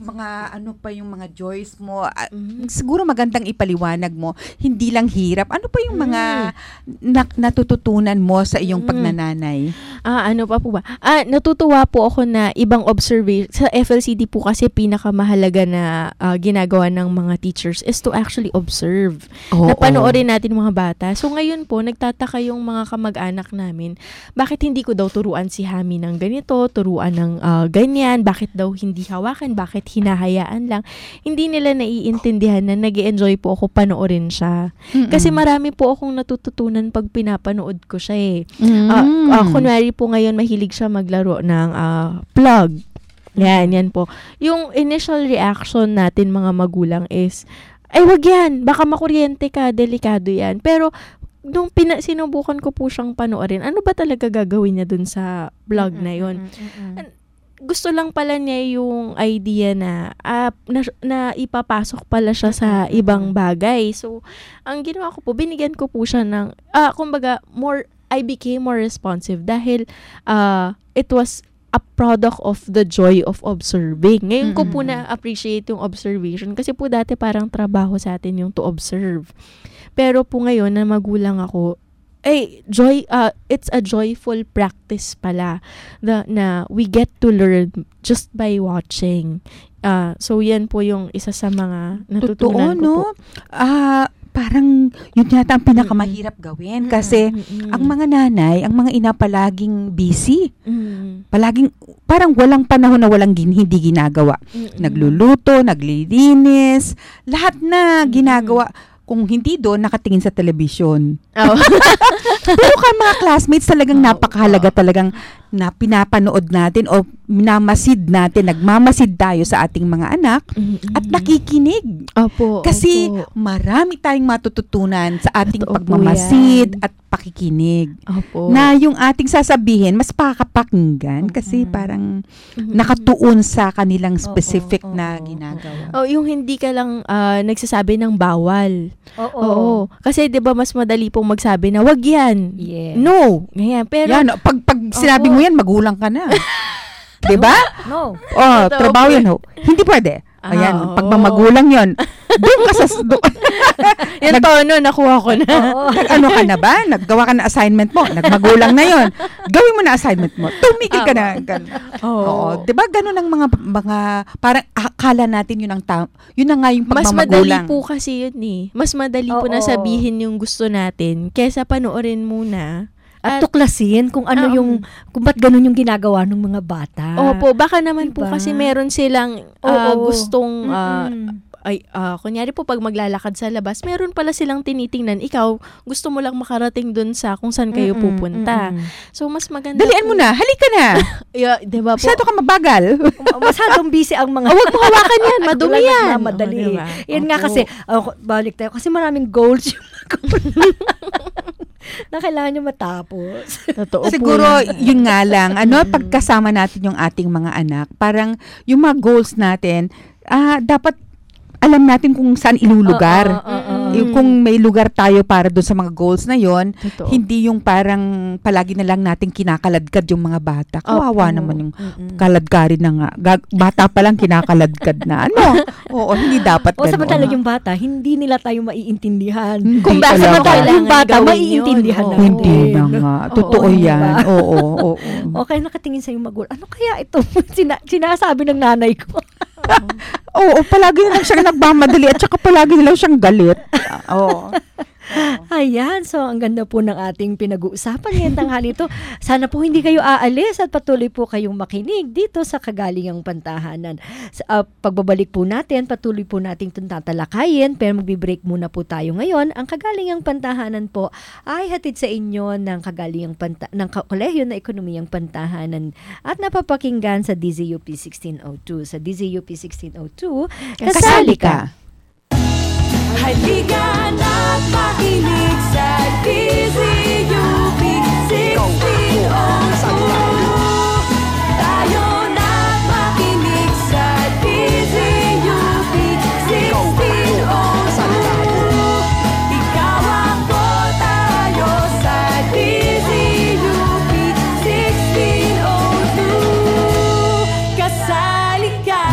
yung mga joys mo? Siguro magandang ipaliwanag mo, hindi lang hirap. Ano pa yung mga natututunan mo sa iyong pagnananay? Ano pa po ba? Natutuwa po ako na ibang observation. Sa FLCD po kasi pinakamahalaga na ginagawa ng mga teachers is to actually observe. Napanoorin natin mga bata. So ngayon po, nagtataka yung mga kamag-anak namin, bakit hindi ko daw turuan si Hami ng ganito, turuan ng ganyan, bakit daw hindi hawakan, bakit hinahayaan lang. Hindi nila naiintindihan na nag-i-enjoy po ako panoorin siya. Kasi marami po akong natututunan pag pinapanood ko siya eh. Kunwari po ngayon mahilig siya maglaro ng plug. Yan po. Yung initial reaction natin mga magulang is, ay wag yan, baka makuryente ka, delikado yan. Pero nung sinubukan ko po siyang panoorin, ano ba talaga gagawin niya dun sa vlog na yun? Gusto lang pala niya yung idea na ipapasok pala siya sa ibang bagay. So, ang ginawa ko po, binigyan ko po siya ng, kumbaga, I became more responsive dahil it was a product of the joy of observing. Ngayon ko po na-appreciate yung observation kasi po dati parang trabaho sa atin yung to observe. Pero po ngayon na magulang ako, it's a joyful practice pala na we get to learn just by watching. So yan po yung isa sa mga natutunan ko po. Parang yun yata ang pinakamahirap gawin kasi ang mga nanay, ang mga ina palaging busy. Palaging parang walang panahon na walang hindi ginagawa. Nagluluto, naglilinis, lahat na ginagawa. Kung hindi doon, nakatingin sa telebisyon. Pero mga classmates talagang napakahalaga talagang na pinapanood natin o minamasid natin, nagmamasid tayo sa ating mga anak at nakikinig. Kasi marami tayong matututunan sa ating pagmamasid at pakikinig. Na yung ating sasabihin, mas pakapakinggan kasi parang nakatuon sa kanilang specific na ginagawa. Yung hindi ka lang nagsasabi ng bawal. Kasi 'di ba mas madali pong magsabi na wag yan. No. Ganyan. Pero pag sinabi mo yan, magulang ka na. 'Di ba? No. Trabaho yan ho. Hindi pwede. Ayan, pagmamagulang yon. Doon ka sa... Yan tono, nakuha ko na. Ano ka na ba? Naggawa ka na assignment mo. Nagmagulang na yon. Gawin mo na assignment mo. Tumigil ka na. Oo. Diba ganun ang mga parang akala natin yun na nga yung Mas pagmamagulang. madali po kasi yun eh. Mas madali po na sabihin yung gusto natin kesa panoorin muna. At tuklasin kung ano kung ba't ganun yung ginagawa ng mga bata. Opo, baka naman po kasi meron silang gustong kunyari po pag maglalakad sa labas, meron pala silang tinitingnan. Ikaw, gusto mo lang makarating dun sa kung saan kayo pupunta. So, mas maganda. Dalian mo na. Halika na. Diba po? Masyado ka mabagal. Masyadong busy ang mga... Huwag mo hawakan yan. Madumi yan. Madali. Diba? Yan nga kasi, balik tayo. Kasi maraming goals yung na kailangan nyo matapos. Totoo Siguro, yun nga lang. Pagkasama natin yung ating mga anak, parang yung mga goals natin, dapat alam natin kung saan ilulugar. Kung may lugar tayo para doon sa mga goals na yon, hindi yung parang palagi na lang natin kinakaladkad yung mga bata. Kawawa naman yung kaladkarin na nga. Bata pa lang kinakaladkad na. Oo, hindi dapat ganun. Samantala yung bata, hindi nila tayo maiintindihan. Kung bakit yung bata, maiintindihan natin. Hindi na nga. Totoo yan. Oo. Okay, nakatingin sa'yo magulang. Ano kaya ito? Sinasabi ng nanay ko. Oo, palagi na lang siyang nagmamadali at saka palagi na lang siyang galit. Oo. Ayan, so ang ganda po ng ating pinag-uusapan ngayong tanghali ito. Sana po hindi kayo aalis at patuloy po kayong makinig dito sa Kagalingang Pantahanan. Pagbabalik po natin, patuloy po nating tatalakayin, pero magbi-break muna po tayo ngayon. Ang Kagalingang Pantahanan po ay hatid sa inyo ng ng Kolehiyo na Ekonomiyang Pantahanan at napapakinggan sa DZUP 1602. Sa DZUP 1602, kasali ka! Halika na't makinig sa DZUP 1602. Tayo na't makinig sa DZUP 1602. Ikaw ako, tayo sa DZUP 1602. Kasali ka!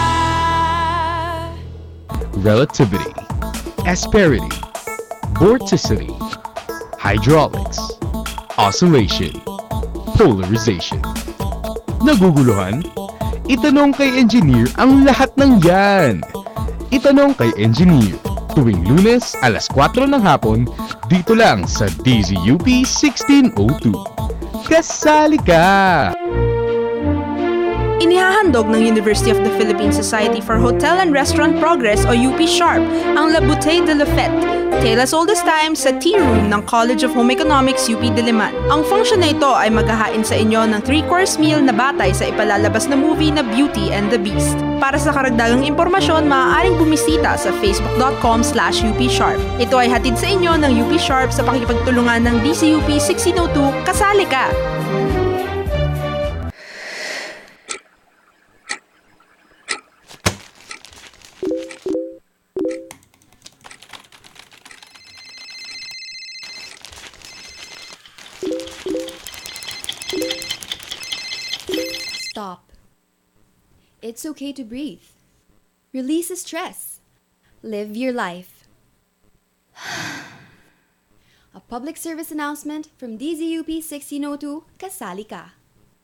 Relativity, asperity, vorticity, hydraulics, oscillation, polarization. Naguguluhan? Itanong kay Engineer ang lahat ng yan. Itanong kay Engineer tuwing Lunes alas 4 ng hapon dito lang sa DZUP 1602. Kasali ka! Inihahandog ng University of the Philippines Society for Hotel and Restaurant Progress o UP Sharp ang La Bouteille de la Fête, tale as old as time sa tea room ng College of Home Economics UP Diliman. Ang function na ito ay maghahain sa inyo ng 3-course meal na batay sa ipalalabas na movie na Beauty and the Beast. Para sa karagdagang impormasyon, maaaring bumisita sa facebook.com/UP-Sharp. Ito ay hatid sa inyo ng UP Sharp sa pakikipagtulungan ng DZUP 1602. Kasali ka! Stop. It's okay to breathe. Release the stress. Live your life. A public service announcement from DZUP 1602, Kasali Ka.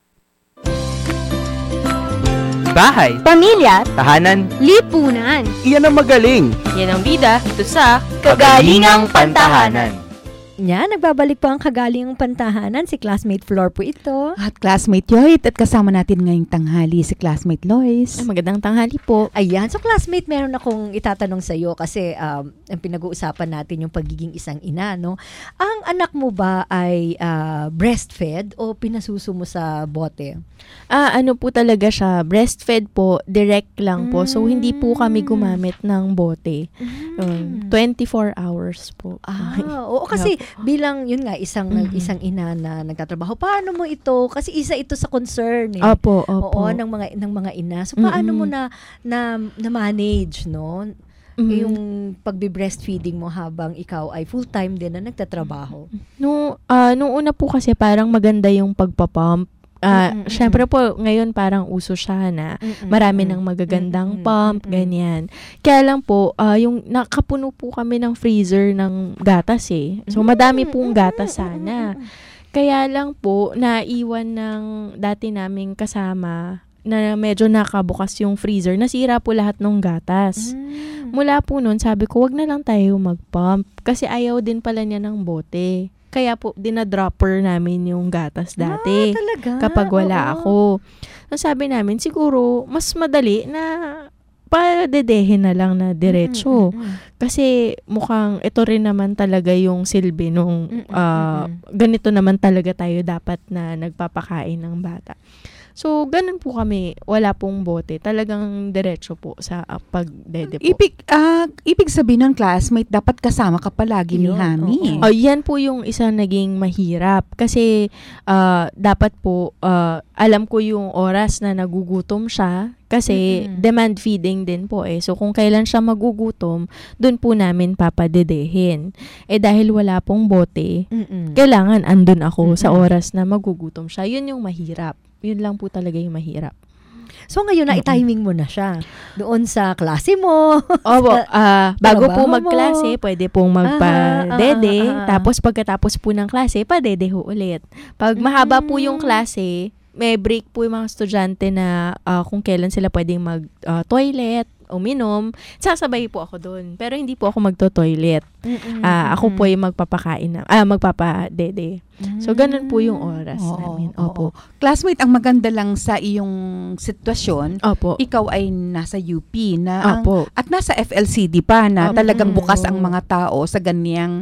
Bahay, pamilya, tahanan, lipunan. Iyan ang magaling. Yan ang bida ito sa Kagalingang Pantahanan. Yan, nagbabalik po ang Kagalingang Pantahanan. Si classmate Flor po ito. At classmate Yoit. At kasama natin ngayong tanghali si classmate Lois. Magandang tanghali po. Ayan. So classmate, meron akong itatanong sa iyo kasi ang pinag-uusapan natin yung pagiging isang ina, no? Ang anak mo ba ay breastfed o pinasuso mo sa bote? Ano po talaga siya, breastfed po, direct lang po. So, hindi po kami gumamit ng bote. 24 hours po. Oo, kasi bilang, yun nga, isang ina na nagtatrabaho, paano mo ito? Kasi isa ito sa concern eh. Opo. Oo, ng mga ina. So, paano mo na manage, no? Yung pagbe-breastfeeding mo habang ikaw ay full-time din na nagtatrabaho? Nung una po kasi parang maganda yung pagpapump. Syempre po, ngayon parang uso siya na marami ng magagandang pump, ganyan. Kaya lang po, yung nakapuno po kami ng freezer ng gatas eh. So, madami pong gatas sana. Kaya lang po, naiwan ng dati naming kasama na medyo nakabukas yung freezer, nasira po lahat ng gatas. Mula po nun, sabi ko, wag na lang tayo mag-pump. Kasi ayaw din pala niya ng bote. Kaya po, dinadropper namin yung gatas dati. Talaga? Kapag wala ako. So, sabi namin, siguro, mas madali na padedehin na lang na diretso. Kasi mukhang ito rin naman talaga yung silbi nung ganito naman talaga tayo dapat na nagpapakain ng bata. So, ganun po kami. Wala pong bote. Talagang diretso po sa pagdede po. Ibig sabihin ng classmate, dapat kasama ka palagi ni Hami. Yan po yung isang naging mahirap. Kasi dapat po, alam ko yung oras na nagugutom siya. Kasi demand feeding din po eh. So, kung kailan siya magugutom, dun po namin papadedehin. Dahil wala pong bote, kailangan andun ako sa oras na magugutom siya. Yun yung mahirap. Yun lang po talaga yung mahirap. So ngayon na i-timing mo na siya doon sa klase mo. Bago po magklase, pwede pong magpa-dede. Tapos pagkatapos po ng klase, pa-dede ho ulit. Pag mahaba po yung klase, may break po yung mga estudyante na kung kailan sila pwedeng mag-toilet, uminom, sasabay po ako doon. Pero hindi po ako magto-toilet. Ako po yung magpapakain magpapadede. So, ganun po yung oras namin. Opo. Classmate, ang maganda lang sa iyong sitwasyon, ikaw ay nasa UP na at nasa FLCD pa na talagang bukas ang mga tao sa ganyang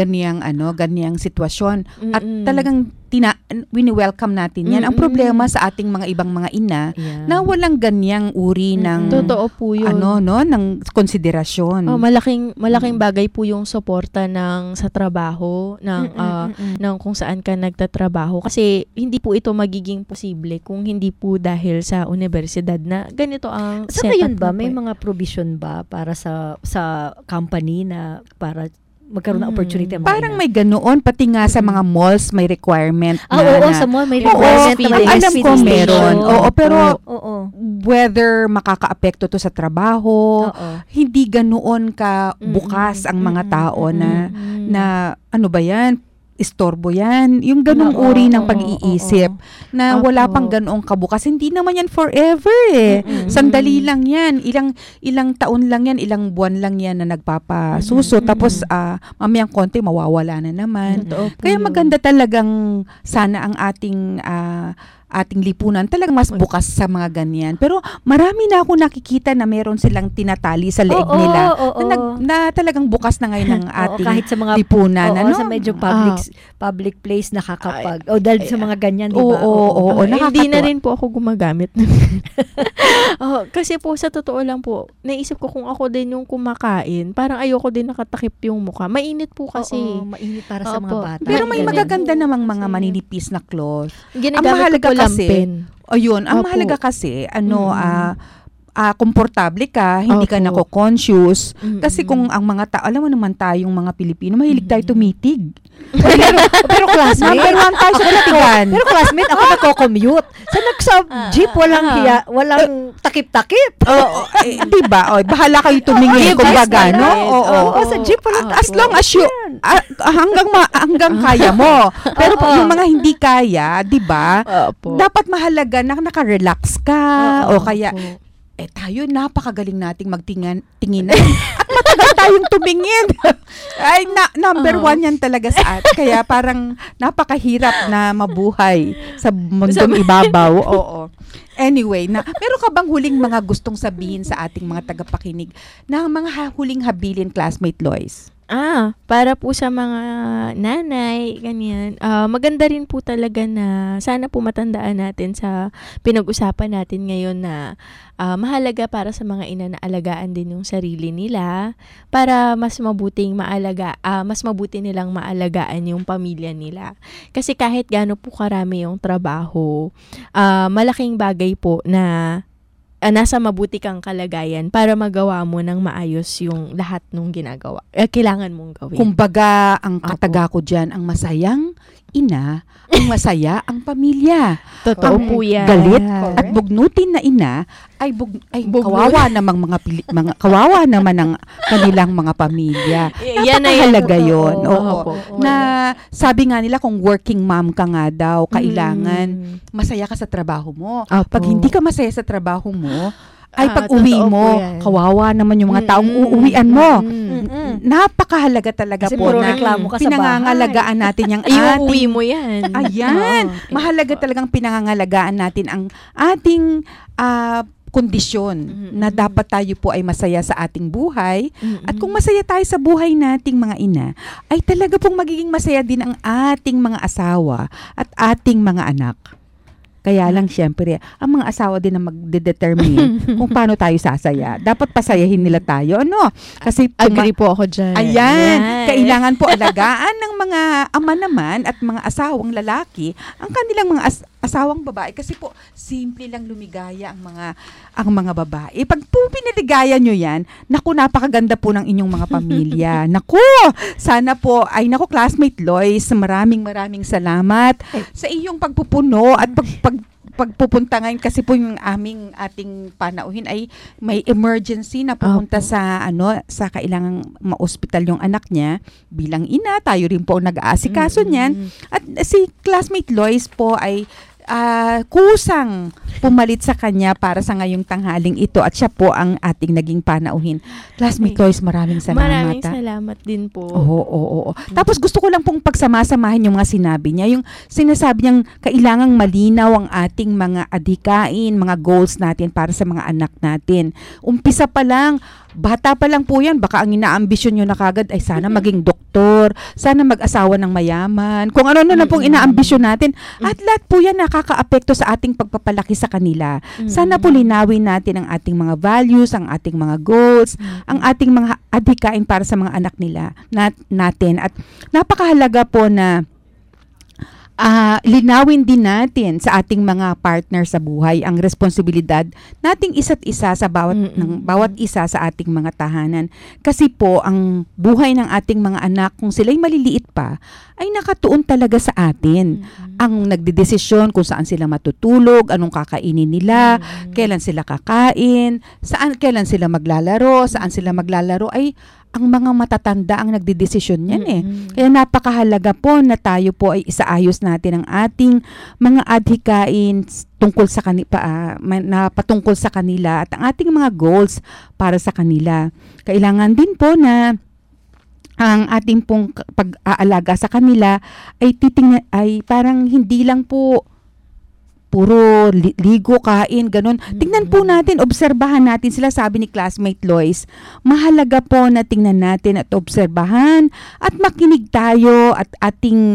sitwasyon. At talagang wini-welcome natin yan. Ang problema sa ating mga ibang mga ina na walang ganyang uri ng totoo po yun. Ng konsiderasyon. Malaking bagay po yung suporta sa trabaho ng kung saan ka nagtatrabaho kasi hindi po ito magiging posible kung hindi po dahil sa universidad na ganito ang setup. Sa ngayon ba may mga provision ba para sa company na para magkaroon ng opportunity? Parang may ganoon, pati nga sa mga malls may requirement sa mall may requirement na alam ko meron. Pero whether makakaapekto to sa trabaho, hindi ganoon ka bukas ang mga tao na ano ba yan? Istorbo yan. Yung ganong uri ng pag-iisip na wala pang ganong kabukas. Hindi naman yan forever eh. Sandali lang yan. Ilang taon lang yan, ilang buwan lang yan na nagpapasuso. Tapos mamayang konti mawawala na naman. Kaya maganda talagang sana ang ating lipunan talagang mas bukas sa mga ganyan. Pero marami na ako nakikita na meron silang tinatali sa leeg nila na talagang bukas na ngayon ng ating kahit sa mga lipunan. Sa medyo public place nakakapag. Dahil sa mga ganyan, di ba? Hindi na rin po ako gumagamit. Kasi po sa totoo lang po, naisip ko kung ako din yung kumakain, parang ayoko din nakatakip yung mukha. Mainit po kasi. Mainit para sa mga bata. Pero may magaganda namang mga maninipis na cloth. Ang mahalaga kasi, ang mahalaga kasi, komportable ka, hindi ka nako-conscious. Kasi kung ang mga tao, alam mo naman tayong mga Pilipino, mahilig tayo tumitig. pero classmate, number one tayo sa kalatigan. Pero classmate, ako nako-commute. Sa jeep, walang takip-takip. Diba? Bahala kayo tumingin kung bagano. Sa jeep, walang as long as you, hanggang kaya mo. Pero yung mga hindi kaya, diba? Dapat mahalaga na naka-relax ka. O kaya, tayo, napakagaling nating magtinginan. At matagal tayong tumingin. Number one yan talaga sa atin. Kaya parang napakahirap na mabuhay sa mundong ibabaw. Anyway, meron ka bang huling mga gustong sabihin sa ating mga tagapakinig na mga huling habilin, classmate Lois? Para po sa mga nanay, ganyan. Maganda rin po talaga na sana po matandaan natin sa pinag-usapan natin ngayon na mahalaga para sa mga ina na alagaan din yung sarili nila para mas mabuti nilang maalagaan yung pamilya nila. Kasi kahit gaano po karami yung trabaho, malaking bagay po na nasa mabuti kang kalagayan para magawa mo ng maayos yung lahat ng ginagawa. Kailangan mong gawin. Kumbaga, ang kataga ko dyan, ang masayang ina, ang masaya ang pamilya. Totoo Ang po yan. galit Correct. at bugnutin na ina ay kawawa namang kawawa naman ang kanilang mga pamilya. Yan na yan. Napakahalaga yun. Oo. Opo. Na sabi nga nila kung working mom ka nga daw, kailangan masaya ka sa trabaho mo. Pag hindi ka masaya sa trabaho mo, ay pag-uwi totoo mo, po yan. kawawa naman yung mga taong uuwian mo. Napakahalaga talaga Kasi po puro na reklamo ka sa pinangangalagaan natin yung Iuwi ating... mo yan. Ayan. Mahalaga talagang pinangangalagaan natin ang ating kondisyon na dapat tayo po ay masaya sa ating buhay. At kung masaya tayo sa buhay nating mga ina, ay talaga pong magiging masaya din ang ating mga asawa at ating mga anak. Kaya lang, syempre, ang mga asawa din na magdedetermine kung paano tayo sasaya. Dapat pasayahin nila tayo, ano? Kasi Agree po ako dyan. Ayan. Kailangan po alagaan ng mga ama naman at mga asawang lalaki ang kanilang mga asawang babae. Kasi po, simple lang lumigaya ang mga babae. Pag po pinaligaya nyo yan, naku, napakaganda po ng inyong mga pamilya. Naku, sana po, classmate Lois, maraming salamat sa iyong pagpupuno at pagpupunta ngayon kasi po yung ating panauhin ay may emergency na pumunta sa kailangang ma-hospital yung anak niya. Bilang ina, tayo rin po nag-aasikaso niyan. At si classmate Lois po ay kusang pumalit sa kanya para sa ngayong tanghaling ito at siya po ang ating naging panauhin. Classmate Lois, maraming salamat. Maraming salamat din po. Oo. Tapos gusto ko lang pong pagsamasamahin yung mga sinabi niya. Yung sinasabi niyang kailangang malinaw ang ating mga adhikain, mga goals natin para sa mga anak natin. Umpisa pa lang, bata pa lang po yan, baka ang inaambisyon nyo na kagad ay sana maging doktor, sana mag-asawa ng mayaman, kung ano na pong inaambisyon natin. At lahat po yan nakakaapekto sa ating pagpapalaki sa kanila. Sana po linawin natin ang ating mga values, ang ating mga goals, ang ating mga adhikain para sa mga anak nila natin. At napakahalaga po na linawin din natin sa ating mga partner sa buhay ang responsibilidad nating isa't isa sa bawat isa sa ating mga tahanan. Kasi po, ang buhay ng ating mga anak, kung sila'y maliliit pa, ay nakatuon talaga sa atin. Ang nagdedesisyon kung saan sila matutulog, anong kakainin nila, kailan sila kakain, kailan sila maglalaro, saan sila maglalaro, ay ang mga matatanda ang nagdedesisyon niyan Kaya napakahalaga po na tayo po ay isaayos natin ang ating mga adhikain tungkol sa patungkol sa kanila at ang ating mga goals para sa kanila. Kailangan din po na ang ating pong pag-aalaga sa kanila ay parang hindi lang po puro ligo, kain, ganun. Tingnan po natin, obserbahan natin sila. Sabi ni classmate Lois, mahalaga po na tingnan natin at obserbahan at makinig tayo at ating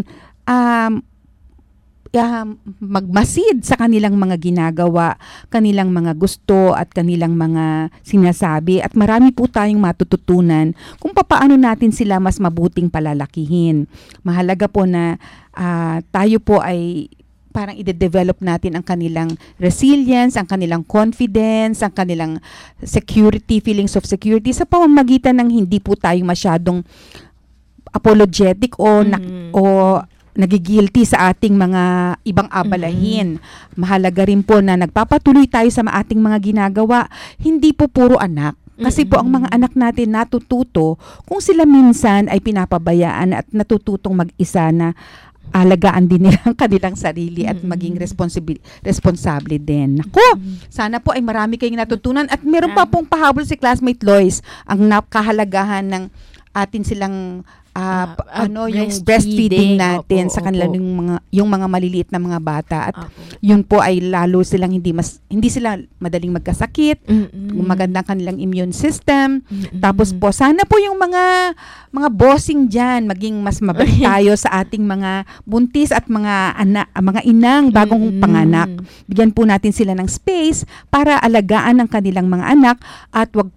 magmasid sa kanilang mga ginagawa, kanilang mga gusto at kanilang mga sinasabi. At marami po tayong matututunan kung paano natin sila mas mabuting palalakihin. Mahalaga po na tayo po ay parang i-develop natin ang kanilang resilience, ang kanilang confidence, ang kanilang security, feelings of security sa pamamagitan ng hindi po tayo masyadong apologetic o nagigilty sa ating mga ibang abalahin. Mahalaga rin po na nagpapatuloy tayo sa ating mga ginagawa, hindi po puro anak. Kasi po ang mga anak natin natututo kung sila minsan ay pinapabayaan at natututong mag-isa na alagaan din nila ang kanilang sarili at maging responsable din. Naku, sana po ay marami kayong natutunan at meron pa pong pahabol si classmate Lois ang kahalagahan ng atin silang yung breastfeeding natin sa kanila yung mga maliliit na mga bata at yun po ay lalo silang hindi sila madaling magkasakit, magandang kanilang immune system. Tapos po sana po yung mga bossing diyan maging mas mabait tayo sa ating mga buntis at mga inang bagong panganak. Bigyan po natin sila ng space para alagaan ang kanilang mga anak at wag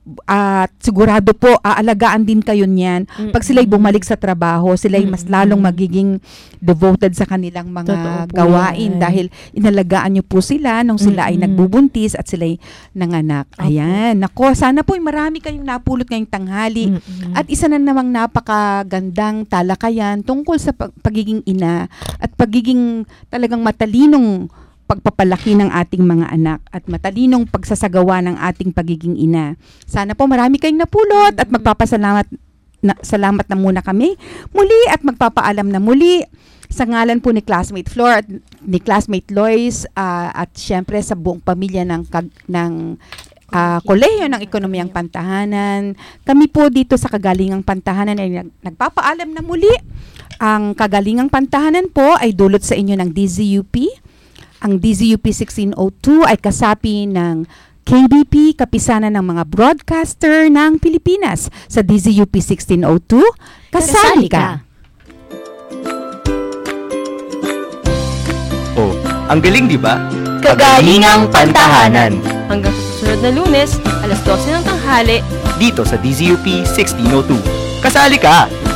At sigurado po, aalagaan din kayo niyan. Pag sila'y bumalik sa trabaho, sila'y mas lalong magiging devoted sa kanilang mga gawain dahil inalagaan niyo po sila nung sila ay nagbubuntis at sila'y nanganak. Ayan. Nako, sana po marami kayong napulot ngayong tanghali. At isa na namang napakagandang talakayan tungkol sa pagiging ina at pagiging talagang matalinong pagpapalaki ng ating mga anak at matalinong pagsasagawa ng ating pagiging ina. Sana po marami kayong napulot at salamat na muna kami muli at magpapaalam na muli sa ngalan po ni Classmate Flor at ni Classmate Lois at syempre sa buong pamilya ng Kolehiyo ng Ekonomiyang Pantahanan. Kami po dito sa Kagalingang Pantahanan ay nagpapaalam na muli. Ang Kagalingang Pantahanan po ay dulot sa inyo ng DZUP. Ang DZUP 1602 ay kasapi ng KBP, kapisanan ng mga broadcaster ng Pilipinas. Sa DZUP 1602, kasali ka! Oh, ang galing di ba? Kagalingang Pantahanan. Hanggang sa susunod na Lunes, alas 12 ng tanghali, dito sa DZUP 1602. Kasali ka!